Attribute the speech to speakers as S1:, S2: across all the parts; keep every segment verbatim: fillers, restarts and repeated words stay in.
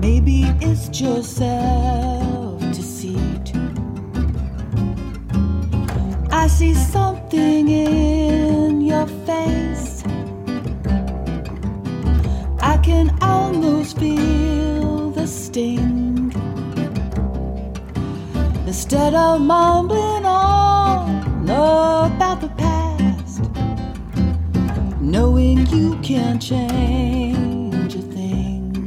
S1: Maybe it's just self-deceit. I see something in your face. I can almost feel the sting. Instead of mumbling on about the past, knowing you can't change a thing.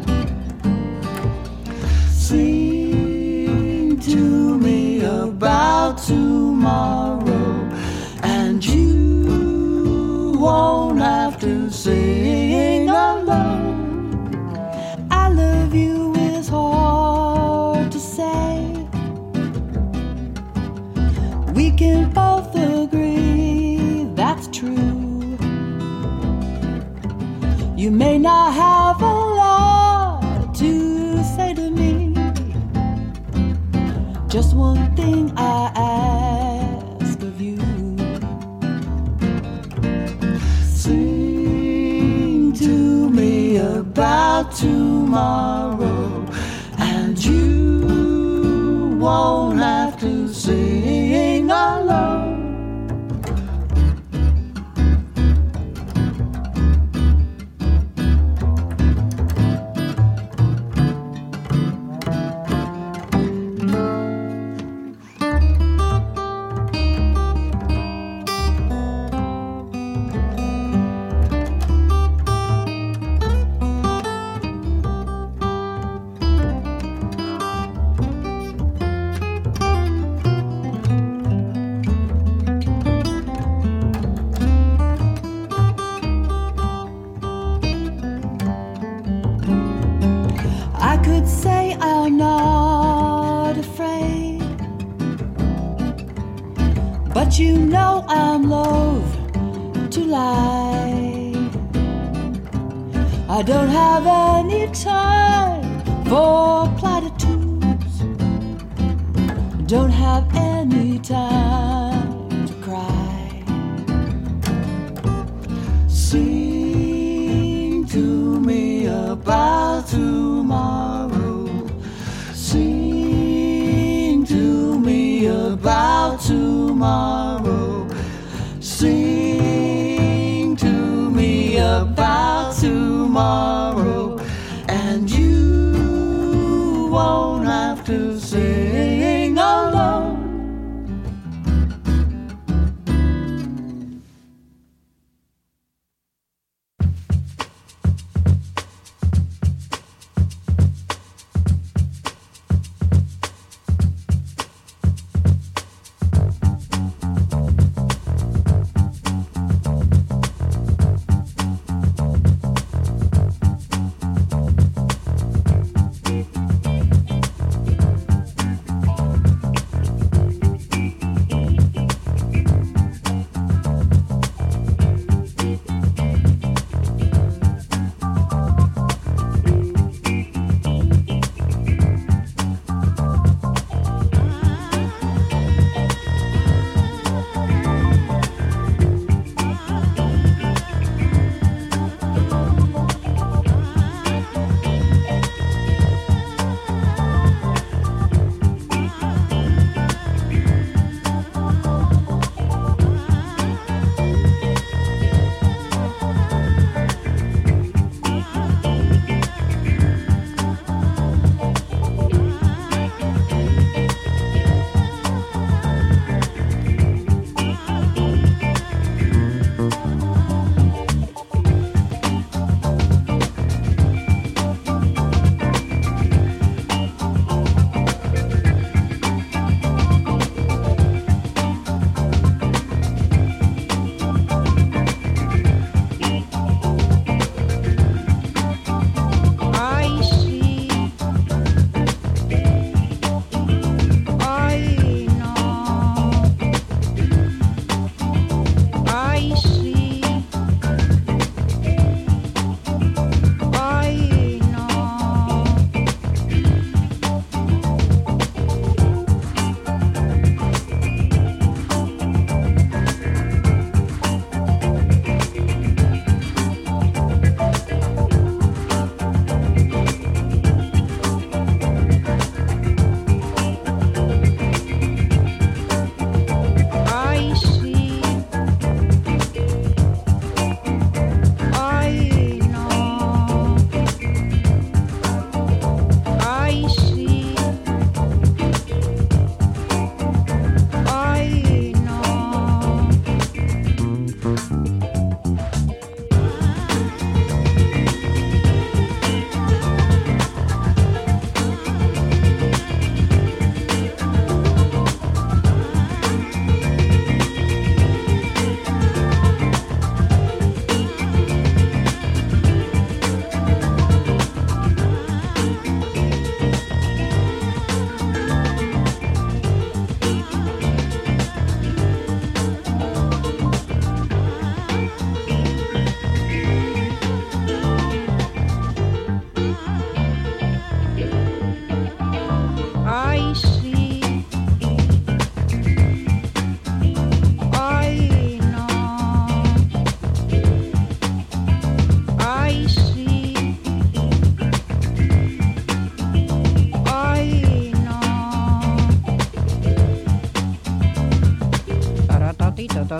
S1: Sing to me about tomorrow, and you won't have to sing alone. I love you is hard to say. We can both agree that's true. You may not have a lot to say to me. Just one thing I ask of you. Sing to me about tomorrow, and you won't have to sing alone. I could say I'm not afraid, but you know I'm loath to lie. I don't have any time for platitudes, don't have any time to cry. Sing to me about tomorrow. Sing to me about tomorrow. Sing to me about tomorrow, and you won't have to sing alone.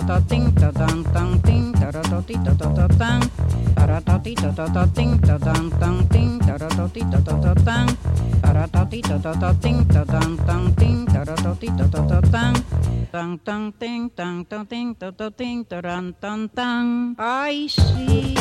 S2: ta ting ta tang tang ting ta ra ta ti ta ta ta tang ta ra ta ti ta ta ta ting ta tang tang ting ta ra ta ti ta ta ta tang ta ra ta ti ta ta ta ting ta tang tang ting ta ra ta ti ta ta ta tang tang tang ting tang tang ting ta ta ting ta ran tang tang. I see.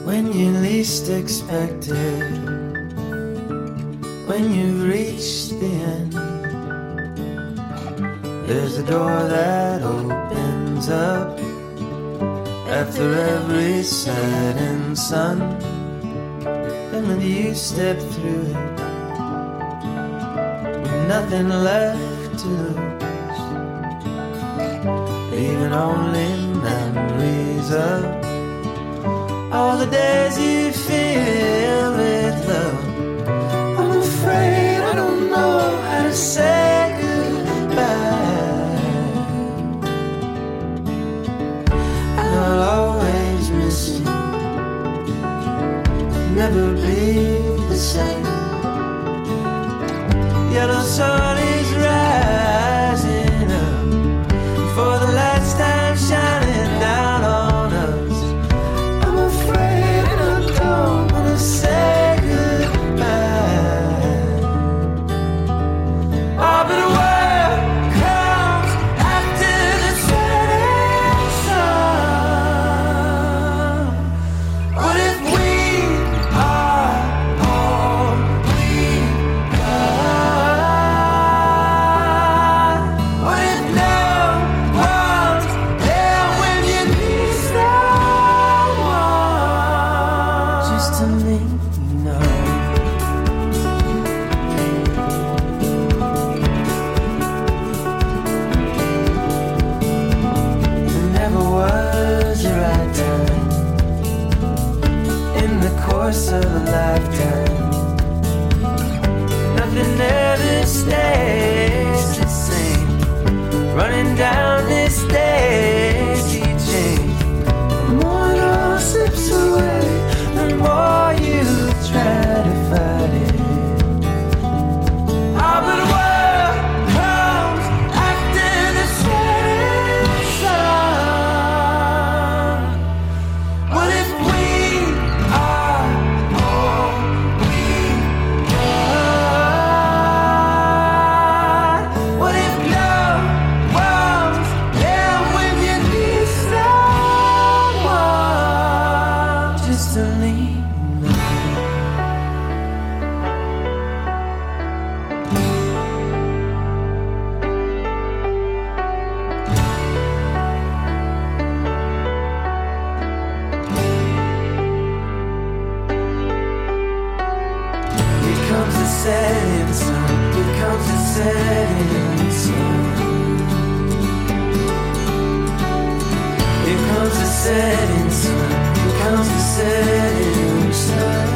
S3: when you least expect it, when you've reached the end, there's a door that opens up after every setting sun. And when you step through it with nothing left to lose, leaving only memories of all the days you feel with love. I'm afraid I don't know how to say goodbye. I'll always miss you, never be the same. Yellow sun is rising up for the last time, shining down on us. I'm afraid I don't wanna say goodbye. Oh, but a world comes after the setting sun. What if we are all we got? What if no one's there when you need someone? Just to make you know. There never was a right time in the course of a lifetime. Nothing ever stays the same. Running down this daisy chain, the more it all slips away, the more you try to fight it. Oh, but a world comes after the setting sun. What if we are all we got? What if no one's there when you need someone? Just to lean on. Here comes the setting sun. Here comes the setting sun. Here comes the setting sun. Here comes the setting sun.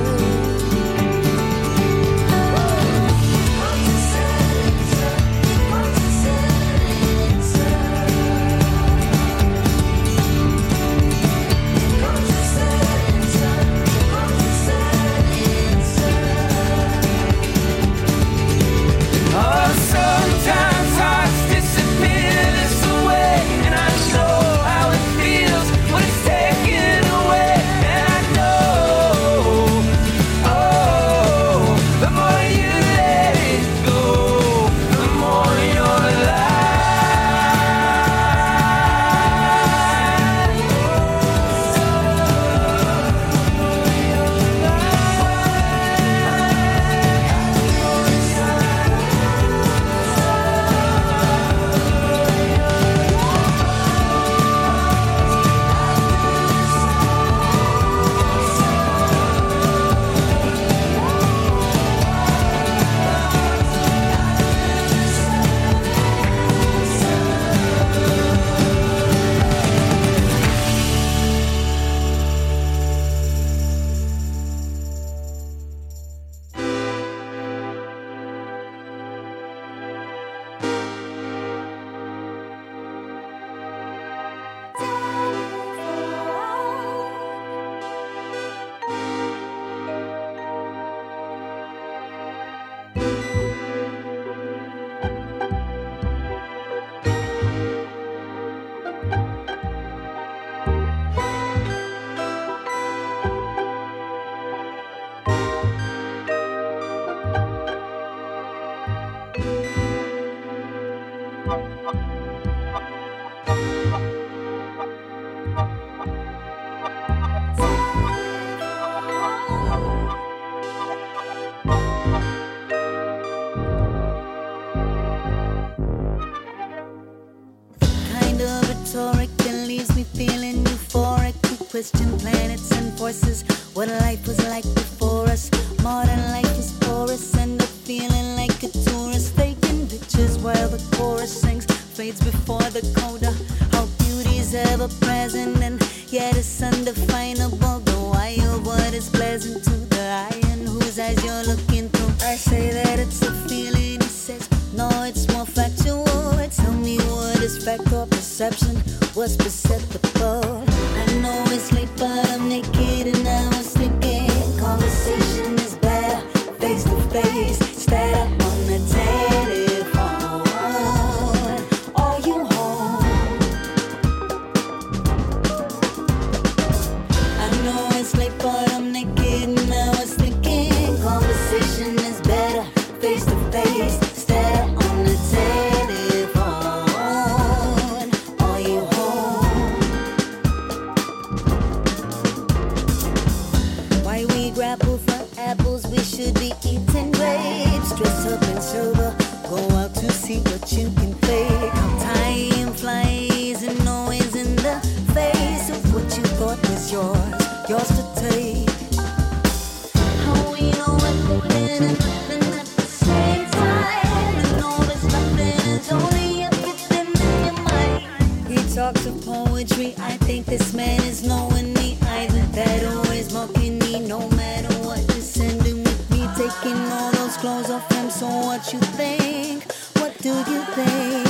S3: Oh, sometimes hearts disappear this way, and I know how it feels. What if
S4: question planets and forces. What life was like before us. Modern life is porous. End up feeling like a tourist, taking pictures while the chorus sings. Fades before the coda. How beauty's ever present and yet it's undefinable. The wild what is pleasant to the eye and whose eyes you're looking through. I say that it's a feeling, he says no, it's more factual. Tell me what is fact or perception, what's perceptible. I know it's late but I'm naked and I was thinking conversation is better face to face instead of on the telephone. Are you home? I know it's late but I'm naked and I was thinking conversation is better face to face instead of on the telephone. Are you home? Why we grapple for apples, we should be eating grapes. Dress up and sober, go out to see what you can fake. How time flies and always in the face of what you thought was yours, yours to take. How we know everything and nothing at the same time. And all this nothing is only everything in your mind. He talks of poetry, I think this man is knowing me. Either that or is mocking me, no matter what. Descending with me, taking all those clothes off him. So what you think? What do you think?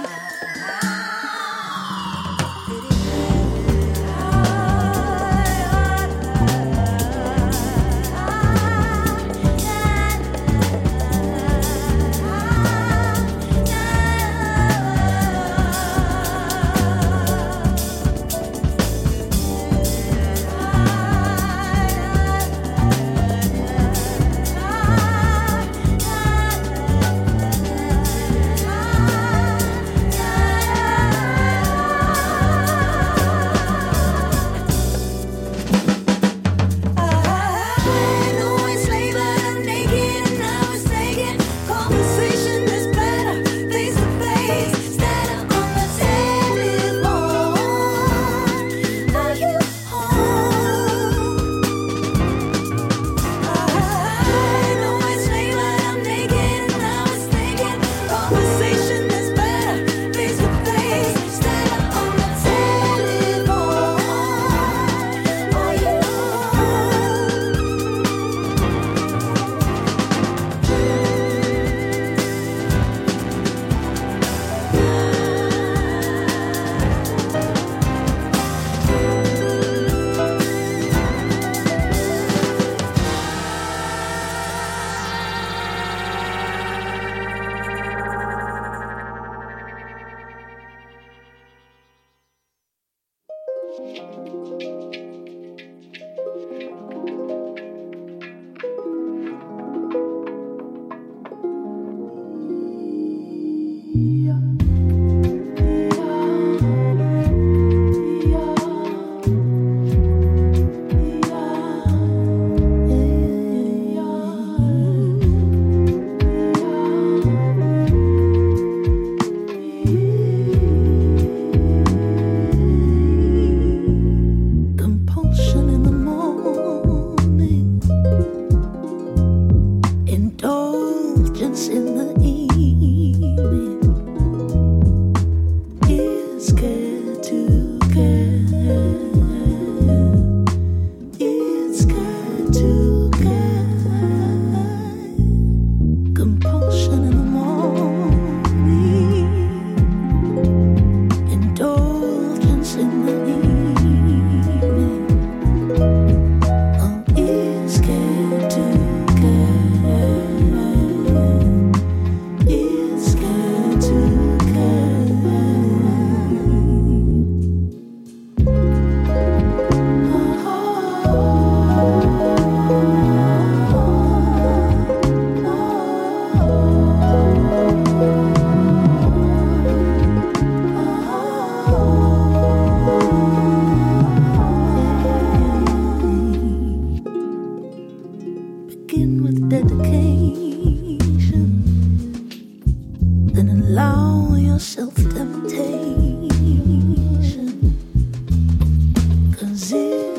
S4: allow yourself temptation, 'cause it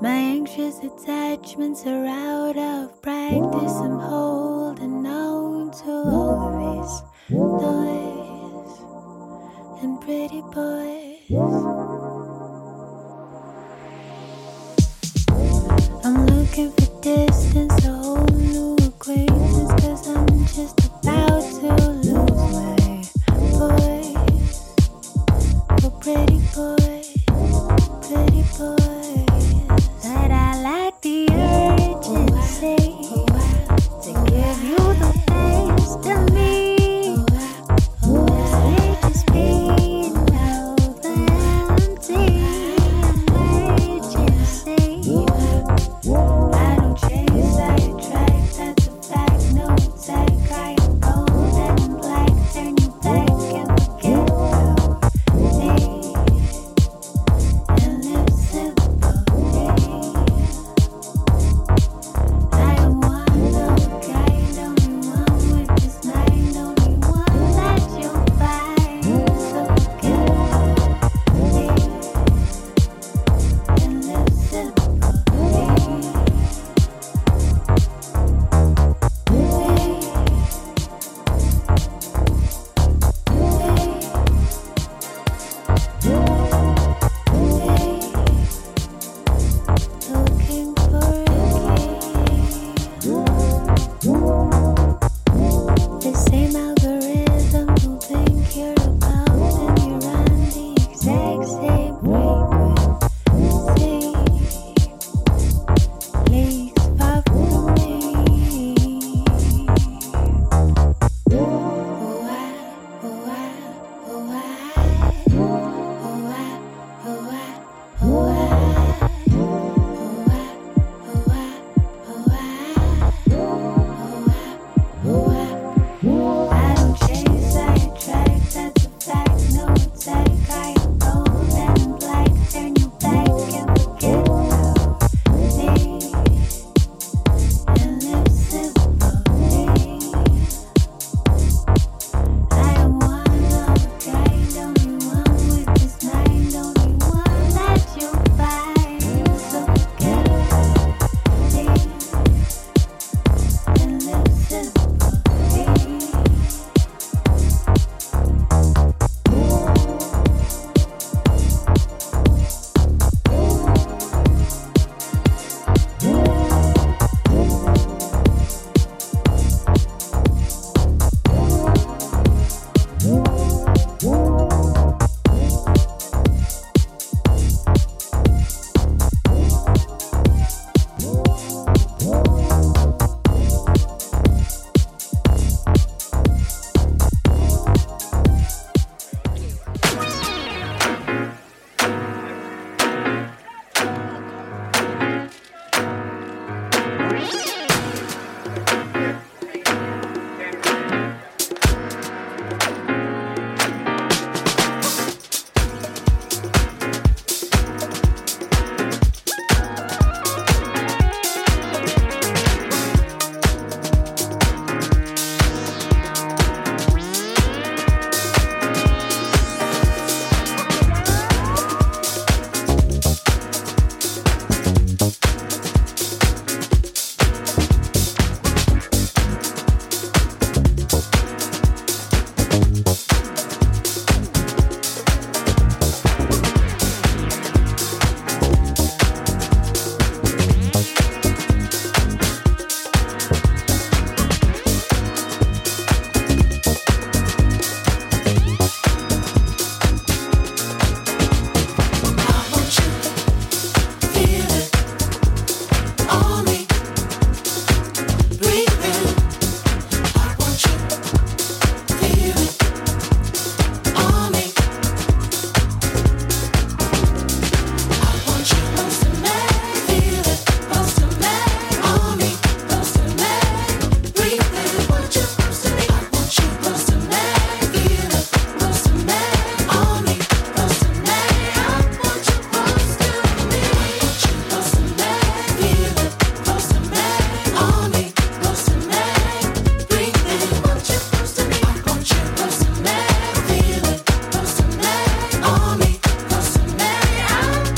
S4: My anxious attachments are out of practice. I'm holding on to all these toys and pretty boys.